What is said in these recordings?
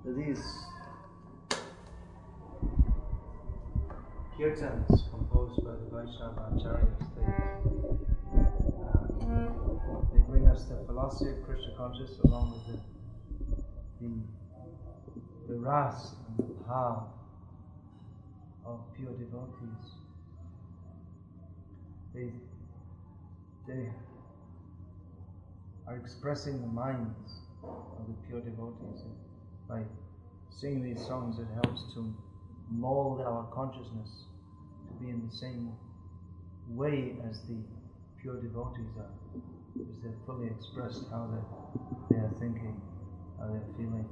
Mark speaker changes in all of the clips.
Speaker 1: These kirtans composed by the Vaishnava Acharyas, they bring us the philosophy of Krishna consciousness along with the ras and the bhav of pure devotees. They are expressing the minds of the pure devotees. By singing these songs, it helps to mold our consciousness to be in the same way as the pure devotees are, because they've fully expressed how they are thinking, how they're feeling.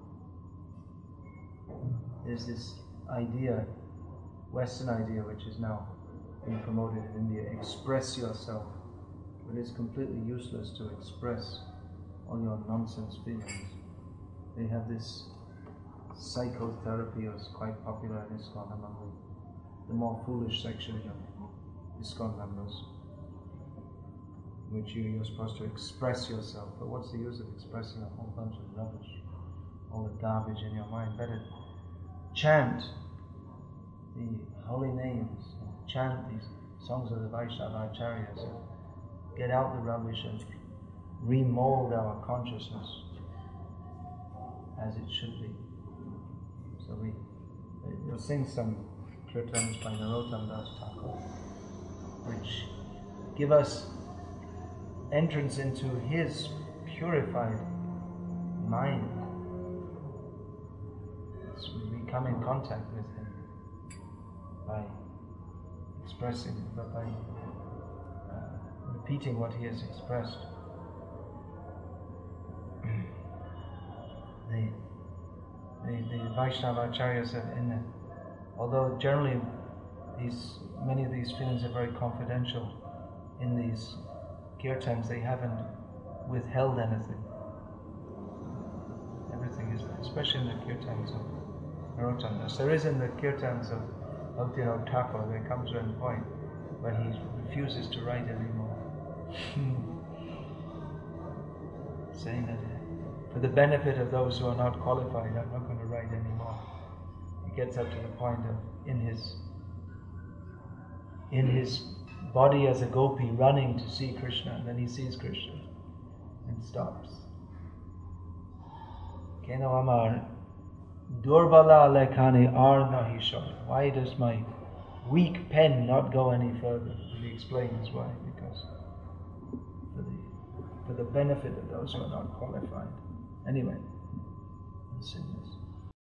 Speaker 1: There's this idea, Western idea, which is now being promoted in India, express yourself, but it's completely useless to express all your nonsense feelings. They have this psychotherapy was quite popular in ISKCON among the more foolish section of ISKCON members, which you're supposed to express yourself. But what's the use of expressing a whole bunch of rubbish, all the garbage in your mind? Better chant the holy names, chant these songs of the Vaishnava Acharyas, get out the rubbish and remold our consciousness as it should be. So we'll sing some kirtans by Narottam Das Thakur, which give us entrance into his purified mind. So we come in contact with him by expressing, by repeating what he has expressed. The Vaishnava Acharyas said, although generally many of these feelings are very confidential, in these kirtans they haven't withheld anything. Everything is there, especially in the kirtans of Narottam Das. There is in the kirtans of Bhaktivinoda Thakur, there comes to a point where he refuses to write anymore. Saying that for the benefit of those who are not qualified, I'm not going to write anymore. He gets up to the point of in his body as a gopi running to see Krishna, and then he sees Krishna and stops. Keno amar durbala lekhani ar nahi shod. Why does my weak pen not go any further? He explains why. Because for the benefit of those who are not qualified. Anyway, let's sing.